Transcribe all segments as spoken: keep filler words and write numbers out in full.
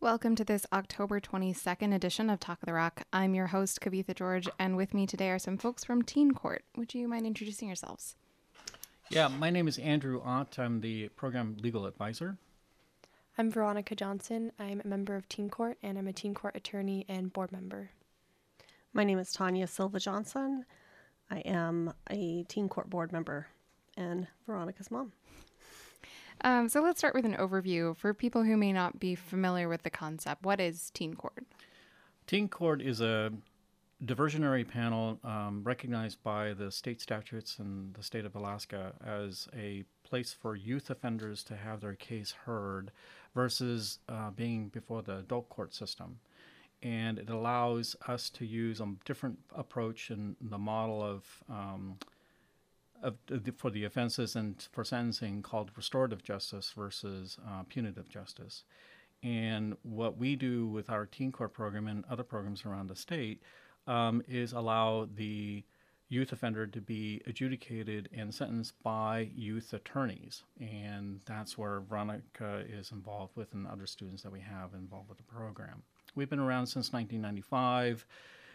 Welcome to this October twenty-second edition of Talk of the Rock. I'm your host, Kavitha George, and with me today are some folks from Teen Court. Would you mind introducing yourselves? Yeah, my name is Andrew Ott. I'm the program legal advisor. I'm Veronica Johnson. I'm a member of Teen Court, and I'm a Teen Court attorney and board member. My name is Tanya Silva Johnson. I am a Teen Court board member and Veronica's mom. Um, so let's start with an overview for people who may not be familiar with the concept. What is Teen Court? Teen Court is a diversionary panel um, recognized by the state statutes in the state of Alaska as a place for youth offenders to have their case heard versus uh, being before the adult court system. And it allows us to use a different approach in the model of um, Of, for the offenses and for sentencing called restorative justice versus uh, punitive justice. And what we do with our Teen Court program and other programs around the state um, is allow the youth offender to be adjudicated and sentenced by youth attorneys. And that's where Veronica is involved with and other students that we have involved with the program. We've been around since nineteen ninety-five.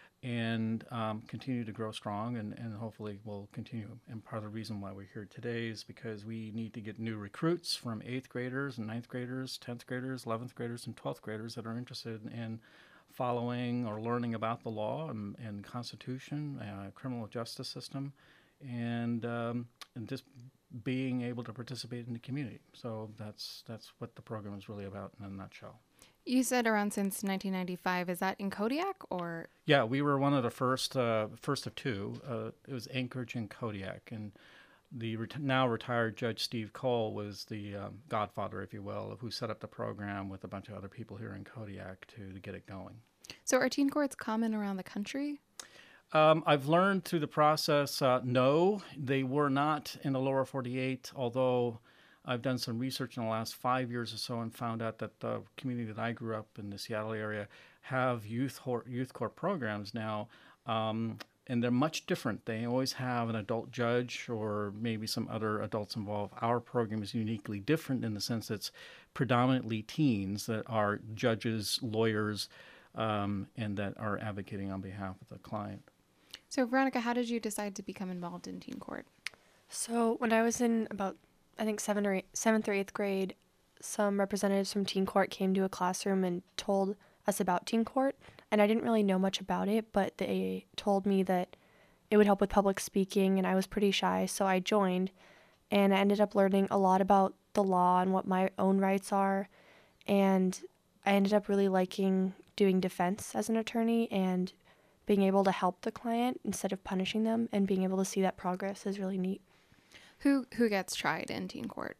And um, continue to grow strong, and, and hopefully will continue. And part of the reason why we're here today is because we need to get new recruits from eighth graders and ninth graders, tenth graders, eleventh graders, and twelfth graders that are interested in following or learning about the law and, and Constitution, uh, criminal justice system, and um, and just being able to participate in the community. So that's that's what the program is really about in a nutshell. You said around since nineteen ninety-five. Is that in Kodiak or? Yeah, we were one of the first, uh, first of two. Uh, it was Anchorage and Kodiak, and the ret- now retired Judge Steve Cole was the um, godfather, if you will, of who set up the program with a bunch of other people here in Kodiak to, to get it going. So are teen courts common around the country? Um, I've learned through the process, uh, no, they were not in the lower forty-eight, although I've done some research in the last five years or so and found out that the community that I grew up in the Seattle area have youth hor- youth court programs now, um, and they're much different. They always have an adult judge or maybe some other adults involved. Our program is uniquely different in the sense that it's predominantly teens that are judges, lawyers, um, and that are advocating on behalf of the client. So Veronica, how did you decide to become involved in Teen Court? So when I was in about, I think, seventh or, eight, seventh or eighth grade, some representatives from Teen Court came to a classroom and told us about Teen Court. And I didn't really know much about it, but they told me that it would help with public speaking, and I was pretty shy, so I joined. And I ended up learning a lot about the law and what my own rights are. And I ended up really liking doing defense as an attorney and being able to help the client instead of punishing them, and being able to see that progress is really neat. Who who gets tried in Teen Court?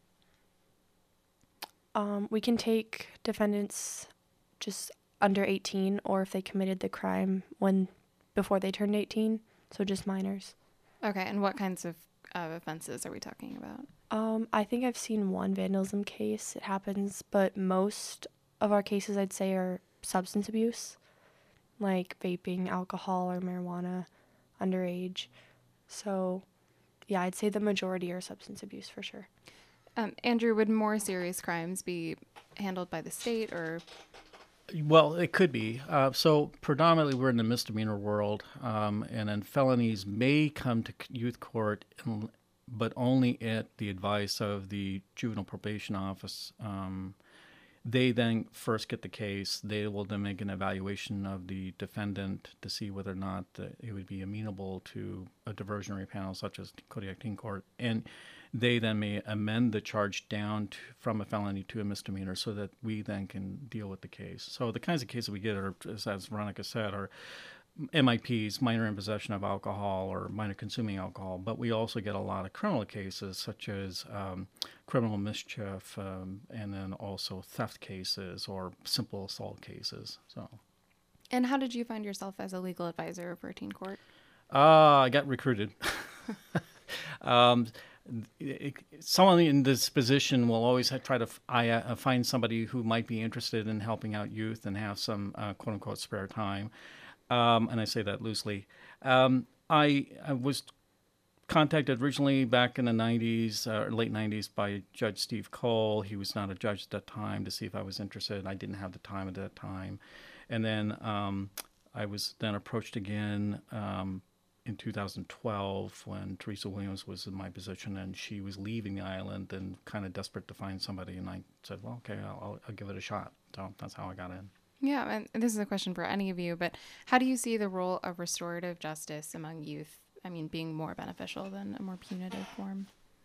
Um, we can take defendants just under eighteen, or if they committed the crime when before they turned eighteen, so just minors. Okay, and what kinds of uh, offenses are we talking about? Um, I think I've seen one vandalism case. It happens, but most of our cases, I'd say, are substance abuse, like vaping, alcohol, or marijuana, underage. So, yeah, I'd say the majority are substance abuse for sure. Um, Andrew, would more serious crimes be handled by the state or? Well, it could be. Uh, so predominantly we're in the misdemeanor world, um, and then felonies may come to youth court, in, but only at the advice of the juvenile probation office. Um, they then first get the case. They will then make an evaluation of the defendant to see whether or not uh, it would be amenable to a diversionary panel such as Kodiak Teen Court. And they then may amend the charge down to, from a felony to a misdemeanor so that we then can deal with the case. So the kinds of cases we get are, as Veronica said, are M I Ps, minor in possession of alcohol or minor consuming alcohol, but we also get a lot of criminal cases such as um, criminal mischief um, and then also theft cases or simple assault cases. So, And how did you find yourself as a legal advisor for Teen Court? Uh, I got recruited. um, it, someone in this position will always ha- try to f- I, uh, find somebody who might be interested in helping out youth and have some uh, quote-unquote spare time. Um, and I say that loosely. Um, I, I was contacted originally back in the nineties, uh, late nineties, by Judge Steve Cole. He was not a judge at that time, to see if I was interested. I didn't have the time at that time. And then um, I was then approached again um, in two thousand twelve when Teresa Williams was in my position, and she was leaving the island and kind of desperate to find somebody. And I said, well, okay, I'll, I'll, I'll give it a shot. So that's how I got in. Yeah, and this is a question for any of you, but how do you see the role of restorative justice among youth? I mean, being more beneficial than a more punitive form?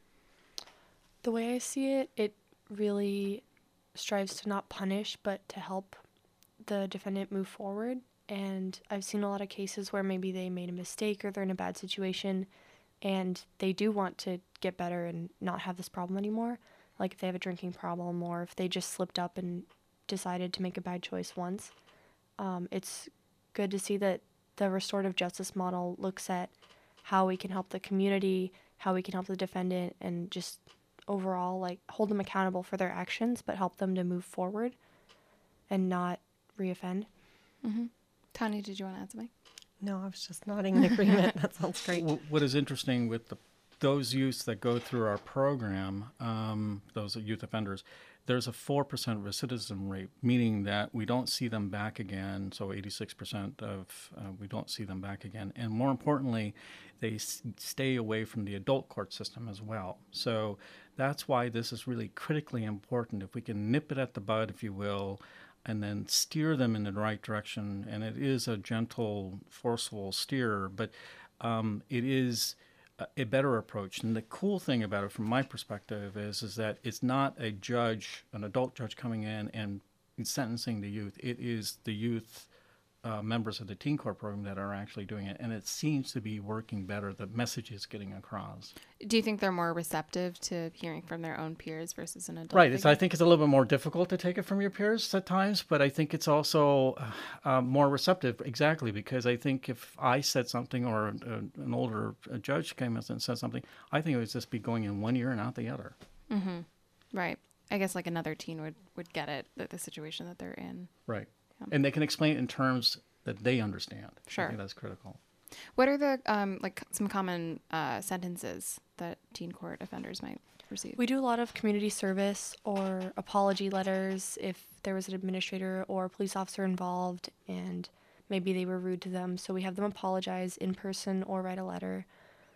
The way I see it, it really strives to not punish, but to help the defendant move forward. And I've seen a lot of cases where maybe they made a mistake or they're in a bad situation and they do want to get better and not have this problem anymore. Like if they have a drinking problem or if they just slipped up and decided to make a bad choice once. Um, it's good to see that the restorative justice model looks at how we can help the community, how we can help the defendant, and just overall like hold them accountable for their actions, but help them to move forward and not reoffend. Mm-hmm. Tanya, did you want to add something? No, I was just nodding in agreement. That sounds great. W- What is interesting with the, those youths that go through our program, um, those youth offenders, there's a four percent recidivism rate, meaning that we don't see them back again. So eighty-six percent of uh, we don't see them back again. And more importantly, they s- stay away from the adult court system as well. So that's why this is really critically important. If we can nip it at the bud, if you will, and then steer them in the right direction. And it is a gentle, forceful steer, but um, it is a better approach. And the cool thing about it from my perspective is is that it's not a judge, an adult judge coming in and sentencing the youth. It is the youth uh, members of the teen court program that are actually doing it. And it seems to be working better. The message is getting across. Do you think they're more receptive to hearing from their own peers versus an adult? Right. It's, I figure? think it's a little bit more difficult to take it from your peers at times, but I think it's also uh, more receptive, exactly, because I think if I said something or a, an older a judge came in and said something, I think it would just be going in one ear and out the other. Mm-hmm. Right. I guess like another teen would, would get it, that the situation that they're in. Right. Yeah. And they can explain it in terms that they understand. Sure. I think that's critical. What are the um like some common uh, sentences that teen court offenders might receive? We do a lot of community service or apology letters if there was an administrator or a police officer involved and maybe they were rude to them. So we have them apologize in person or write a letter.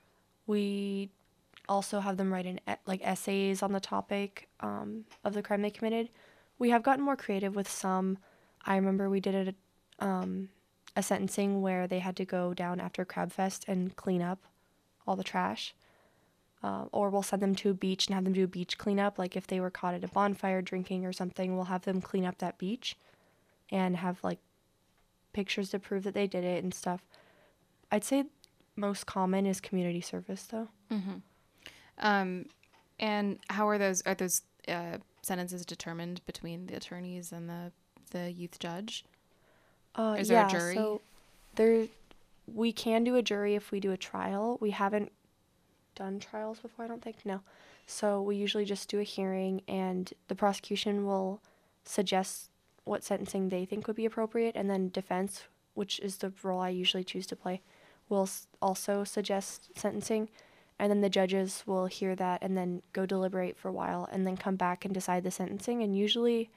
We also have them write in like essays on the topic um, of the crime they committed. We have gotten more creative with some. I remember we did a, um, a sentencing where they had to go down after Crab Fest and clean up all the trash. Uh, or we'll send them to a beach and have them do a beach cleanup. Like if they were caught at a bonfire drinking or something, we'll have them clean up that beach and have like pictures to prove that they did it and stuff. I'd say most common is community service though. Mm-hmm. Um, and how are those, are those uh, sentences determined between the attorneys and the, the youth judge? Uh, Is there a yeah, jury? So there, we can do a jury if we do a trial. We haven't done trials before, I don't think. No. So we usually just do a hearing and the prosecution will suggest what sentencing they think would be appropriate, and then defense, which is the role I usually choose to play, will s- also suggest sentencing, and then the judges will hear that and then go deliberate for a while and then come back and decide the sentencing. And usually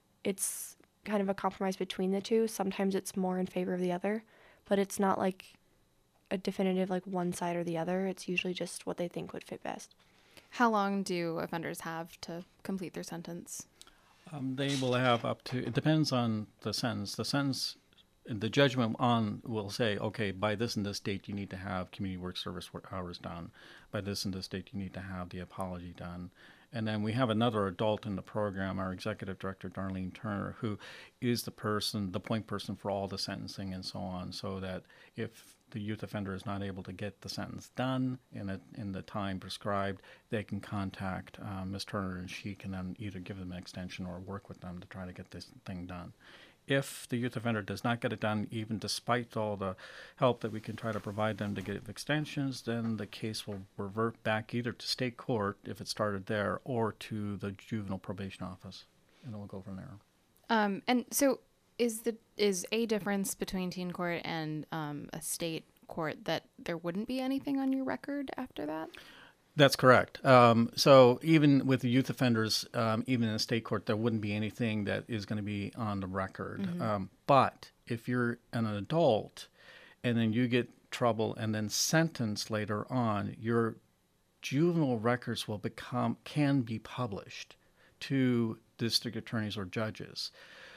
it's kind of a compromise between the two. Sometimes it's more in favor of the other, but it's not like a definitive like one side or the other. It's usually just what they think would fit best. How long do offenders have to complete their sentence? Um, they will have up to, it depends on the sentence. The sentence, the judgment on will say, okay, by this and this date, you need to have community work service work hours done. By this and this date, you need to have the apology done. And then we have another adult in the program, our executive director, Darlene Turner, who is the person, the point person for all the sentencing and so on, so that if the youth offender is not able to get the sentence done in a, in the time prescribed, they can contact uh, Miz Turner, and she can then either give them an extension or work with them to try to get this thing done. If the youth offender does not get it done, even despite all the help that we can try to provide them to get extensions, then the case will revert back either to state court, if it started there, or to the juvenile probation office, and it will go from there. Um, and so is the is a difference between teen court and um, a state court, that there wouldn't be anything on your record after that? That's correct. Um, so even with the youth offenders, um, even in the state court, there wouldn't be anything that is going to be on the record. Mm-hmm. Um, but if you're an adult and then you get trouble and then sentenced later on, your juvenile records will become, can be published to district attorneys or judges.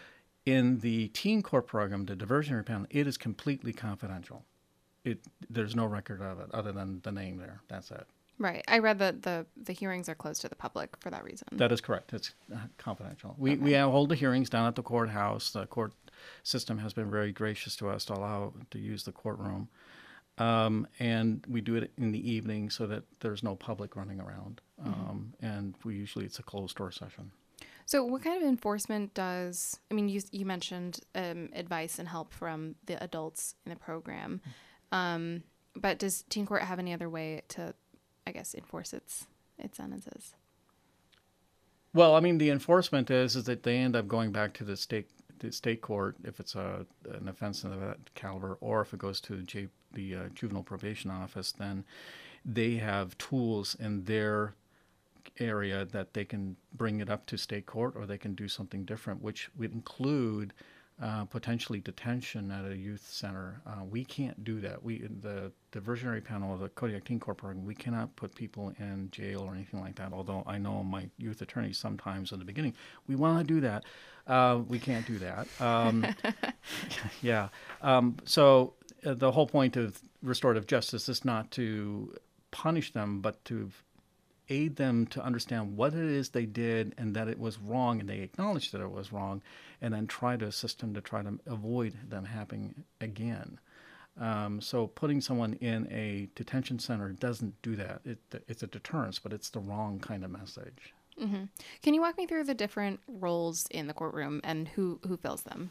In the teen court program, the diversionary panel, it is completely confidential. It, there's no record of it other than the name there. That's it. Right. I read that the, the hearings are closed to the public for that reason. That is correct. It's uh, confidential. We Okay. we have hold the hearings down at the courthouse. The court system has been very gracious to us to allow to use the courtroom, um, and we do it in the evening so that there's no public running around. Um, mm-hmm. And we usually it's a closed door session. So what kind of enforcement does, I mean, you, you mentioned um, advice and help from the adults in the program, um, but does teen court have any other way to, I guess, enforce its its sentences? Well, I mean, the enforcement is is that they end up going back to the state the state court if it's a an offense of that caliber, or if it goes to the, J, the uh, juvenile probation office, then they have tools in their area that they can bring it up to state court, or they can do something different, which would include uh, potentially detention at a youth center. Uh, we can't do that. We, the diversionary panel of the Kodiak Teen Court program, we cannot put people in jail or anything like that. Although I know my youth attorneys sometimes in the beginning, we want to do that. Uh, we can't do that. Um, yeah. Um, so uh, the whole point of restorative justice is not to punish them, but to aid them to understand what it is they did and that it was wrong, and they acknowledge that it was wrong, and then try to assist them to try to avoid them happening again. Um, so putting someone in a detention center doesn't do that. It, it's a deterrence, but it's the wrong kind of message. Mm-hmm. Can you walk me through the different roles in the courtroom and who, who fills them?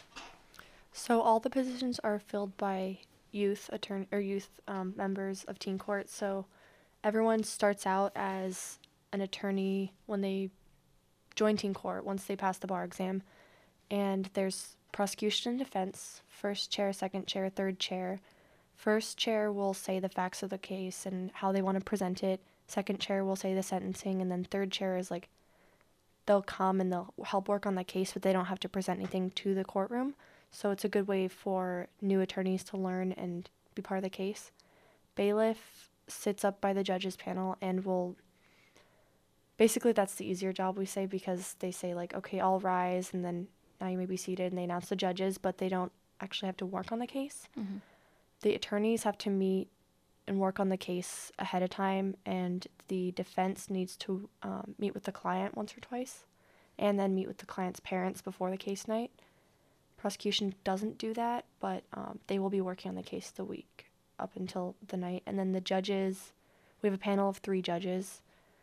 So all the positions are filled by youth attorney or youth um, members of teen court. So everyone starts out as an attorney when they join teen court, once they pass the bar exam. And there's prosecution and defense, first chair, second chair, third chair. First chair will say the facts of the case and how they want to present it. Second chair will say the sentencing. And then third chair is like, they'll come and they'll help work on the case, but they don't have to present anything to the courtroom. So it's a good way for new attorneys to learn and be part of the case. Bailiff sits up by the judges panel and will, basically that's the easier job, we say, because they say like, okay, all rise, and then now you may be seated, and they announce the judges, but they don't actually have to work on the case. Mm-hmm. The attorneys have to meet and work on the case ahead of time, and the defense needs to um, meet with the client once or twice, and then meet with the client's parents before the case night. Prosecution doesn't do that, but um, they will be working on the case the week up until the night. And then the judges, we have a panel of three judges,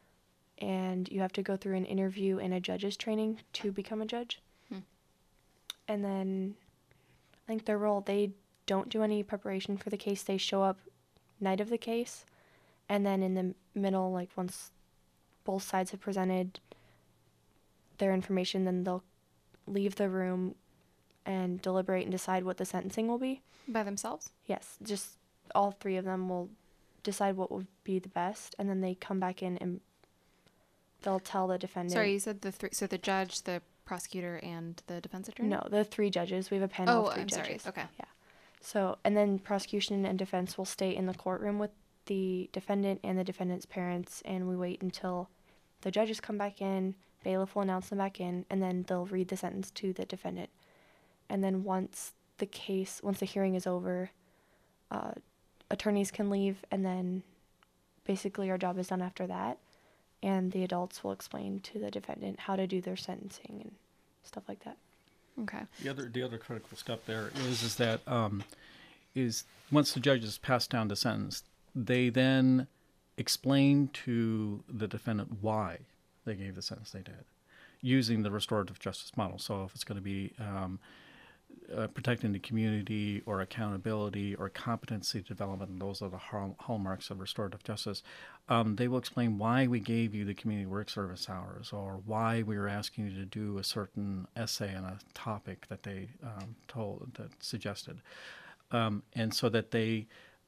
and you have to go through an interview and a judge's training to become a judge. Hmm. And then I think their role, they don't do any preparation for the case. They show up night of the case, and then in the middle, like once both sides have presented their information, then they'll leave the room and deliberate and decide what the sentencing will be. By themselves? Yes, just all three of them will decide what would be the best, and then they come back in and they'll tell the defendant. Sorry, you said the three, so the judge, the prosecutor, and the defense attorney? No, the three judges. We have a panel Oh, of three I'm judges. sorry. Okay. Yeah. So, and then prosecution and defense will stay in the courtroom with the defendant and the defendant's parents, and we wait until the judges come back in, bailiff will announce them back in, and then they'll read the sentence to the defendant. And then once the case, once the hearing is over, uh, attorneys can leave, and then basically our job is done after that, and the adults will explain to the defendant how to do their sentencing and stuff like that. Okay. The other the other critical step there is is that um, is once the judges pass down the sentence, they then explain to the defendant why they gave the sentence they did, using the restorative justice model. So if it's going to be um, uh, protecting the community or accountability or competency development, and those are the hall- hallmarks of restorative justice, um, they will explain why we gave you the community work service hours, or why we were asking you to do a certain essay on a topic that they um, told, that suggested. Um, and so that they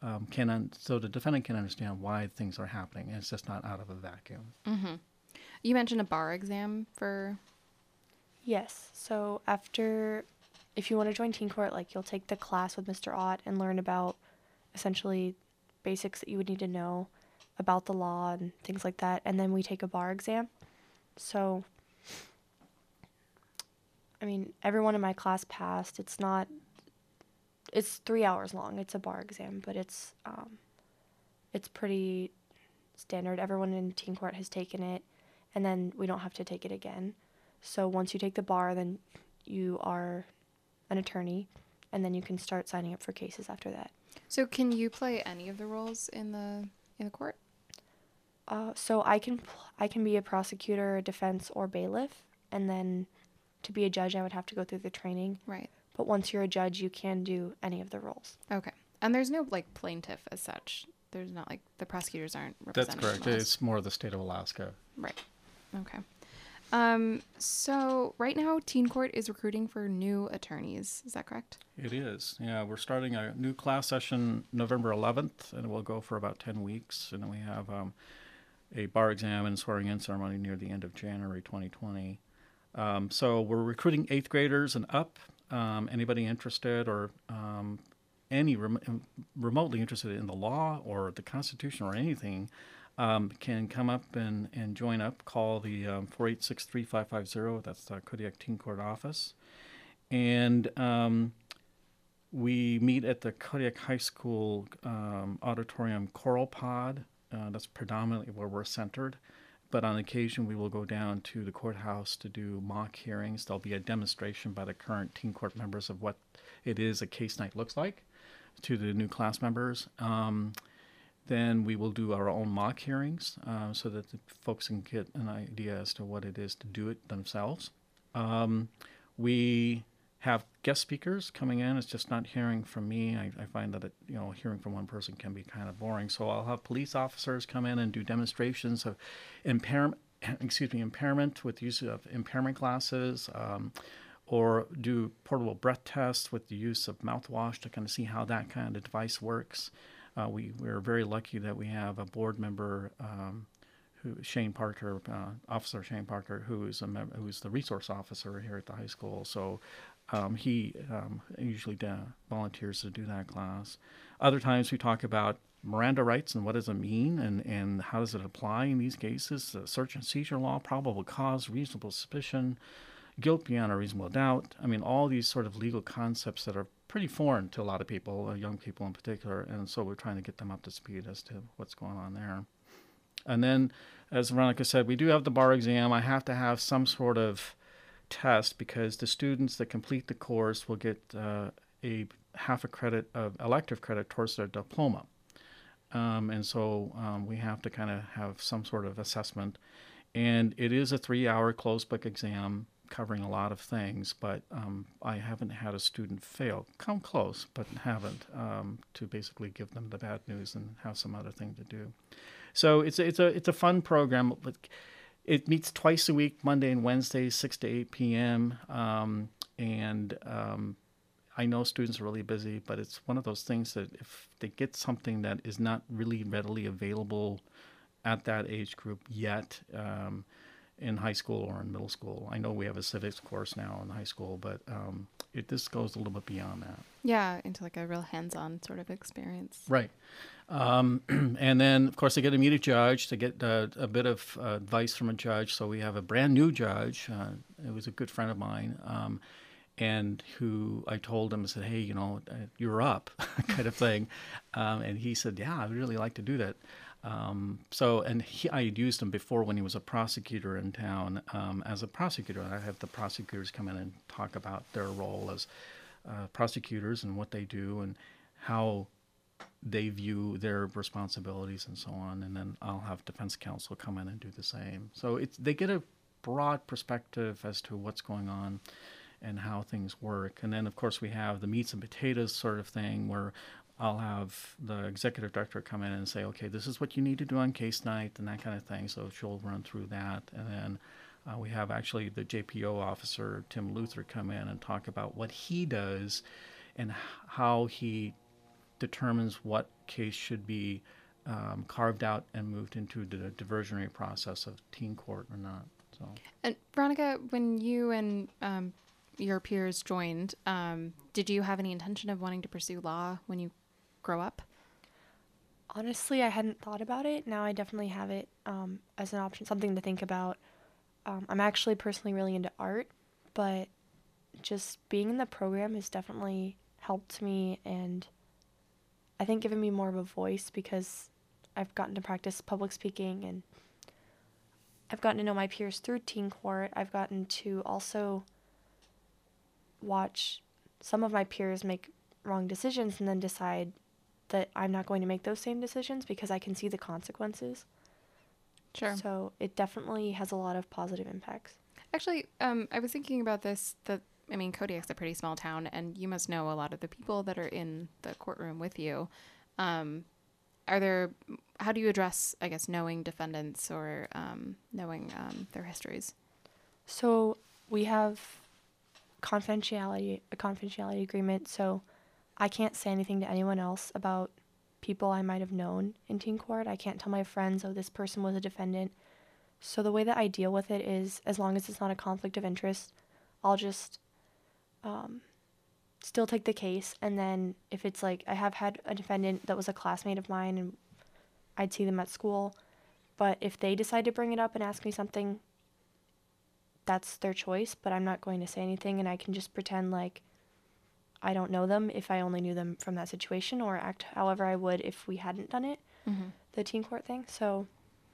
um, can un- so the defendant can understand why things are happening. And it's just not out of a vacuum. Mm-hmm. You mentioned a bar exam for. Yes. So after, if you want to join teen court, like you'll take the class with Mister Ott and learn about essentially basics that you would need to know about the law and things like that. And then we take a bar exam. So, I mean, everyone in my class passed. It's not, it's three hours long. It's a bar exam, but it's, um, it's pretty standard. Everyone in teen court has taken it, and then we don't have to take it again. So once you take the bar, then you are an attorney, and then you can start signing up for cases after that. So can you play any of the roles in the in the court? Uh, so I can pl- I can be a prosecutor, a defense, or bailiff, and then to be a judge, I would have to go through the training. Right. But once you're a judge, you can do any of the roles. Okay. And there's no like plaintiff as such. There's not like the prosecutors aren't That's represented. correct. in those. It's more the state of Alaska. Right. Okay. Um, so right now, Teen Court is recruiting for new attorneys. Is that correct? It is. Yeah, we're starting a new class session November eleventh, and it will go for about ten weeks. And then we have um, a bar exam and swearing-in ceremony near the end of January twenty twenty. Um, so we're recruiting eighth graders and up. Um, anybody interested or um, any rem- remotely interested in the law or the Constitution or anything um, can come up and, and join up. Call the um, four eight six, three five five zero. That's the Kodiak Teen Court office. And um, we meet at the Kodiak High School um, auditorium Choral Pod. Uh, that's predominantly where we're centered. But on occasion, we will go down to the courthouse to do mock hearings. There'll be a demonstration by the current teen court members of what it is a case night looks like to the new class members. Um, then we will do our own mock hearings uh, so that the folks can get an idea as to what it is to do it themselves. Um, we have guest speakers coming in. It's just not hearing from me. I, I find that it, you know, hearing from one person can be kind of boring. So I'll have police officers come in and do demonstrations of impairment, excuse me, impairment with use of impairment glasses, um, or do portable breath tests with the use of mouthwash to kind of see how that kind of device works. Uh, we we're very lucky that we have a board member, um, who Shane Parker, uh, Officer Shane Parker, who is a mem- who is the resource officer here at the high school. So. Um, he um, usually uh, volunteers to do that class. Other times we talk about Miranda rights and what does it mean and, and how does it apply in these cases. Uh, search and seizure law, probable cause, reasonable suspicion, guilt beyond a reasonable doubt. I mean, all these sort of legal concepts that are pretty foreign to a lot of people, uh, young people in particular. And so we're trying to get them up to speed as to what's going on there. And then, as Veronica said, we do have the bar exam. I have to have some sort of test because the students that complete the course will get uh, a half a credit of elective credit towards their diploma. Um, and so um, we have to kind of have some sort of assessment. And it is a three-hour closed book exam covering a lot of things, but um, I haven't had a student fail. Come close, but haven't, um, to basically give them the bad news and have some other thing to do. So it's a, it's a, it's a fun program. But it meets twice a week, Monday and Wednesday, six to eight p.m. Um, and um, I know students are really busy, but it's one of those things that if they get something that is not really readily available at that age group yet um, in high school or in middle school. I know we have a civics course now in high school, but um, it this goes a little bit beyond that. Yeah, into like a real hands-on sort of experience. Right. Um, and then, of course, they get to meet a judge, to get uh, a bit of uh, advice from a judge. So we have a brand new judge. Uh, it was a good friend of mine, um, and who I told him, I said, hey, you know, uh, you're up, kind of thing. Um, and he said, yeah, I'd really like to do that. Um, so, and he, I had used him before when he was a prosecutor in town. Um, as a prosecutor, I have the prosecutors come in and talk about their role as uh, prosecutors and what they do and how they view their responsibilities and so on. And then I'll have defense counsel come in and do the same. So it's, they get a broad perspective as to what's going on and how things work. And then, of course, we have the meats and potatoes sort of thing where I'll have the executive director come in and say, okay, this is what you need to do on case night and that kind of thing. So she'll run through that. And then uh, we have actually the J P O officer, Tim Luther, come in and talk about what he does and how he determines what case should be um, carved out and moved into the diversionary process of teen court or not. So, And Veronica, when you and um, your peers joined, um, did you have any intention of wanting to pursue law when you grow up? Honestly, I hadn't thought about it. Now I definitely have it um, as an option, something to think about. Um, I'm actually personally really into art, but just being in the program has definitely helped me and I think given me more of a voice because I've gotten to practice public speaking and I've gotten to know my peers through teen court. I've gotten to also watch some of my peers make wrong decisions and then decide that I'm not going to make those same decisions because I can see the consequences. Sure. So it definitely has a lot of positive impacts. Actually, um, I was thinking about this, that, I mean, Kodiak's a pretty small town, and you must know a lot of the people that are in the courtroom with you. Um, are there, how do you address, I guess, knowing defendants or um, knowing um, their histories? So we have confidentiality, a confidentiality agreement, so I can't say anything to anyone else about people I might have known in teen court. I can't tell my friends, oh, this person was a defendant. So the way that I deal with it is, as long as it's not a conflict of interest, I'll just um, still take the case. And then if it's like, I have had a defendant that was a classmate of mine and I'd see them at school, but if they decide to bring it up and ask me something, that's their choice, but I'm not going to say anything and I can just pretend like I don't know them if I only knew them from that situation, or act however I would if we hadn't done it, Mm-hmm. the teen court thing. So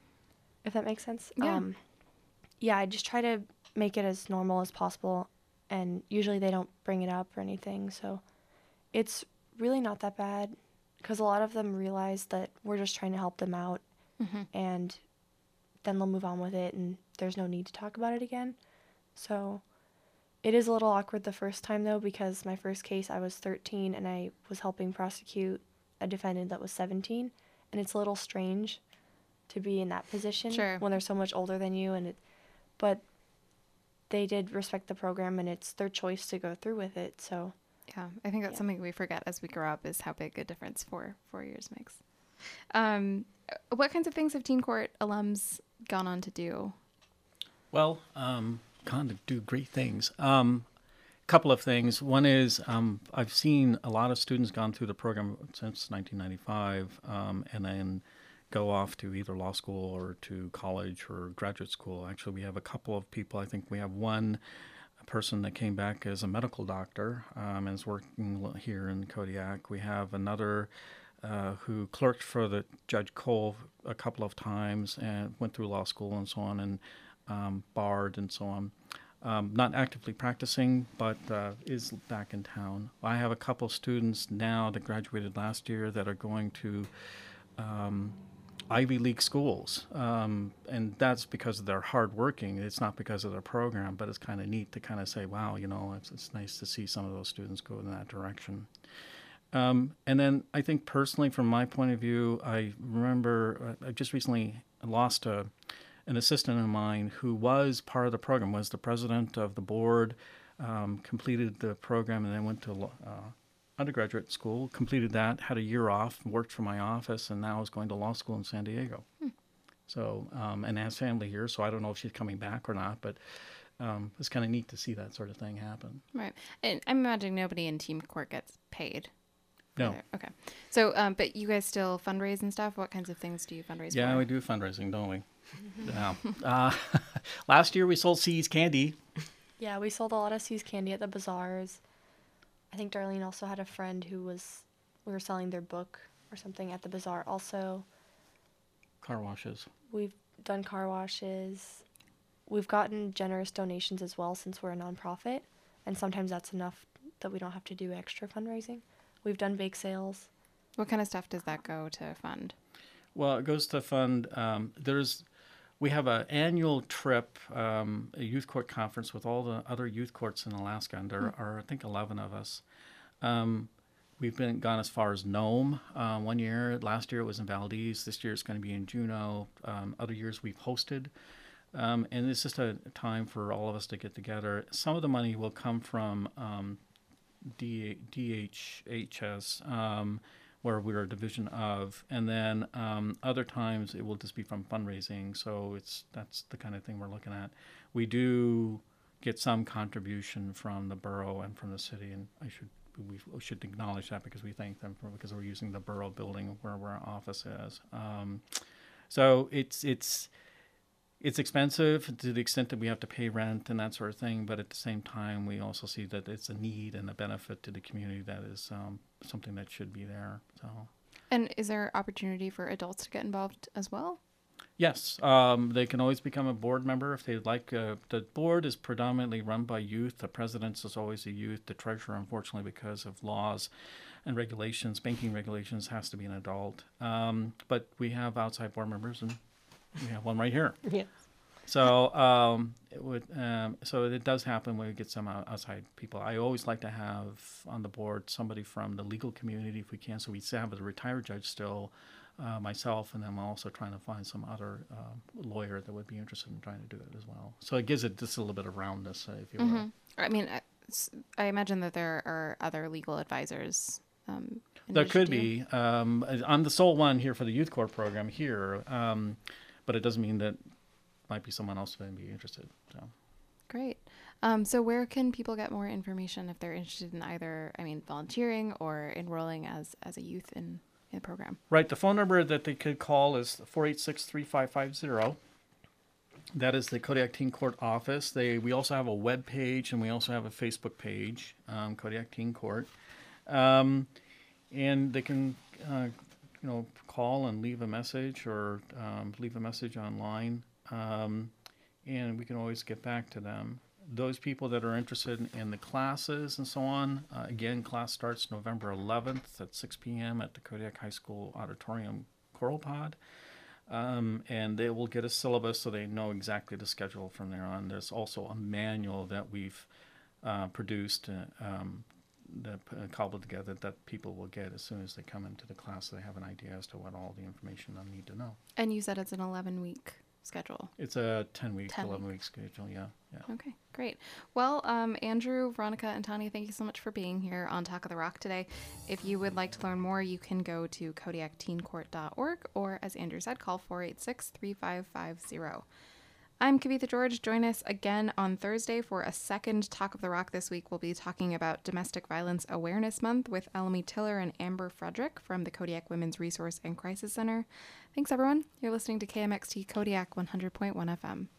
if that makes sense. Yeah. Um, yeah, I just try to make it as normal as possible, and usually they don't bring it up or anything. So it's really not that bad because a lot of them realize that we're just trying to help them out, Mm-hmm. and then they'll move on with it and there's no need to talk about it again. So it is a little awkward the first time, though, because my first case, I was thirteen, and I was helping prosecute a defendant that was seventeen, and it's a little strange to be in that position Sure. when they're so much older than you, and it, but they did respect the program, and it's their choice to go through with it, so. Yeah, I think that's Yeah. something we forget as we grow up is how big a difference four four years makes. Um, what kinds of things have teen court alums gone on to do? well, um, gone to do great things. Um, couple of things. One is um, I've seen a lot of students gone through the program since nineteen ninety-five, um, and then go off to either law school or to college or graduate school. Actually, we have a couple of people. I think we have one person that came back as a medical doctor um, and is working here in Kodiak. We have another uh, who clerked for the Judge Cole a couple of times and went through law school and so on, and um, barred and so on. Um, not actively practicing, but uh, is back in town. I have a couple students now that graduated last year that are going to um, Ivy League schools, um, and that's because they're hardworking. It's not because of their program, but it's kind of neat to kind of say, wow, you know, it's, it's nice to see some of those students go in that direction. Um, and then I think personally, from my point of view, I remember uh, I just recently lost a an assistant of mine who was part of the program, was the president of the board, um, completed the program, and then went to uh, undergraduate school, completed that, had a year off, worked for my office, and now is going to law school in San Diego. Hmm. So, um, and has family here, so I don't know if she's coming back or not, but um, it's kind of neat to see that sort of thing happen. Right. And I'm imagining nobody in teen court gets paid. No. either. Okay. So, um, but you guys still fundraise and stuff? What kinds of things do you fundraise Yeah, for? we do fundraising, don't we? Yeah. Uh, last year we sold C's candy. Yeah, we sold a lot of Sue's candy at the bazaars. I think Darlene also had a friend who was, we were selling their book or something at the bazaar. Also, Car washes. we've done car washes. We've gotten generous donations as well since we're a nonprofit, and sometimes that's enough that we don't have to do extra fundraising. We've done bake sales. What kind of stuff does that go to fund? Well, it goes to fund. Um, there's, we have an annual trip, um, a youth court conference with all the other youth courts in Alaska, and there are I think eleven of us. Um, we've been gone as far as Nome uh, one year. Last year it was in Valdez. This year it's going to be in Juneau. Um, other years we've hosted, um, and it's just a time for all of us to get together. Some of the money will come from um, D- DHHS. Um, where we're a division of, and then um, other times it will just be from fundraising. So it's that's the kind of thing we're looking at. We do get some contribution from the borough and from the city, and I should we should acknowledge that because we thank them for because we're using the borough building where, where our office is. Um, so it's it's it's expensive to the extent that we have to pay rent and that sort of thing, but at the same time we also see that it's a need and a benefit to the community that is um, something that should be there. So. And is there opportunity for adults to get involved as well? Yes, um, they can always become a board member if they'd like. Uh, the board is predominantly run by youth. The president is always a youth. The treasurer, unfortunately, because of laws and regulations, banking regulations, has to be an adult. Um, but we have outside board members, and we have one right here. Yes. So um, it would. Um, so it does happen when we get some outside people. I always like to have on the board somebody from the legal community if we can. So we have a retired judge still. Uh, myself, and I'm also trying to find some other uh, lawyer that would be interested in trying to do it as well. So it gives it just a little bit of roundness, uh, if you will. Mm-hmm. I mean, I, I imagine that there are other legal advisors. Um, in There addition could to you. be. Um, I'm the sole one here for the youth court program here, um, but it doesn't mean that might be someone else that would be interested. So. Great. Um, so where can people get more information if they're interested in either, I mean, volunteering or enrolling as as a youth in in the program? Right. The phone number that they could call is four eight six, three five five zero. That is the Kodiak Teen Court office. They we also have a web page and we also have a Facebook page, um, Kodiak Teen Court, um, and they can uh, you know call and leave a message or um, leave a message online, um, and we can always get back to them. Those people that are interested in, in the classes and so on, uh, again, class starts November eleventh at six p.m. at the Kodiak High School Auditorium Choral Pod. Um, and they will get a syllabus so they know exactly the schedule from there on. There's also a manual that we've uh, produced, uh, um, that uh, cobbled together that people will get as soon as they come into the class so they have an idea as to what all the information they'll need to know. And you said it's an eleven-week schedule. It's a ten-week, ten eleven-week schedule, yeah. yeah. Okay, great. Well, um, Andrew, Veronica, and Tanya, thank you so much for being here on Talk of the Rock today. If you would like to learn more, you can go to kodiak teen court dot org or, as Andrew said, call four eight six, three five five zero. I'm Kavitha George. Join us again on Thursday for a second Talk of the Rock. This week we'll be talking about Domestic Violence Awareness Month with Elmy Tiller and Amber Frederick from the Kodiak Women's Resource and Crisis Center. Thanks, everyone. You're listening to K M X T Kodiak one hundred point one F M.